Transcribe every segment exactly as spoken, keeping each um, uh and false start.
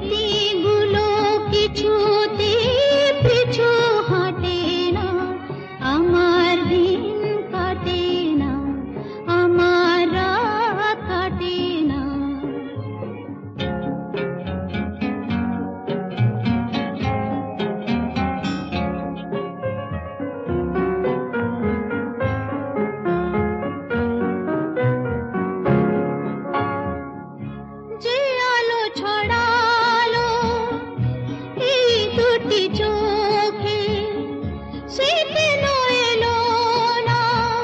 স্মৃতিগুলো কিছুতে পিছু হাঁটে না, আমার দিন কাটে না, আমার রাত কাটে না। যে আলো ছড়ালো এই দুটি চোখে, সে কেন এলো না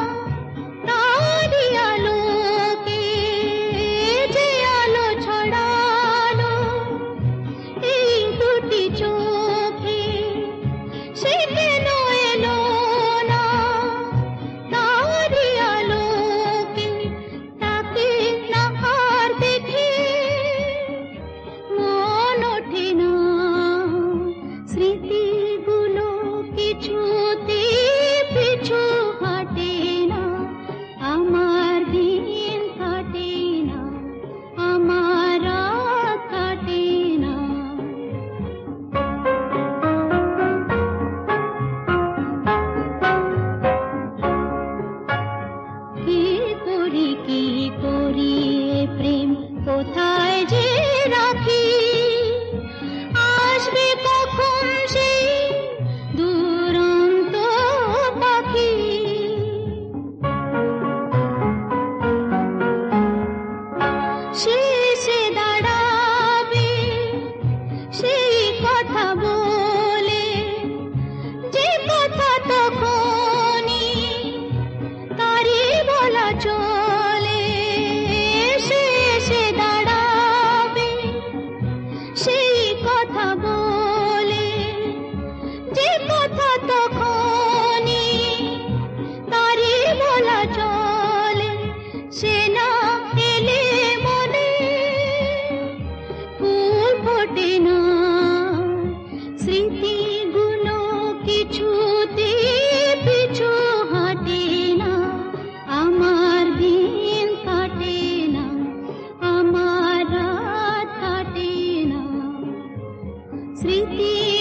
তারই আলোকে। যে আলো ছড়ালো এই দুটি চোখে, সে কেন এলো না তারই আলোকে। তাকে না আর দেখে মন ওঠে না, স্মৃতিগুলো কিছুতে পিছু হাঁটে না, আমার দিন কাটে না, আমার রাত কাটে না। কি করি কি করি এ প্রেম কোথায় যে রাখি, আসবে কখন সেই দুরন্ত পাখি। সে এসে দাঁড়াবে সেই কথা বলে, যে কথা তখনই তারই বলা চলে। সে এসে দাঁড়াবে সেই কথা বলে, যে কথা তখনই তারই বলা চলে। সে না এলে মনে ফুল ফোটে না, স্মৃতিগুলো কিছুতে পিছু হাঁটে না, আমার দিন কাটে না, আমার রাত কাটে না। স্মৃতি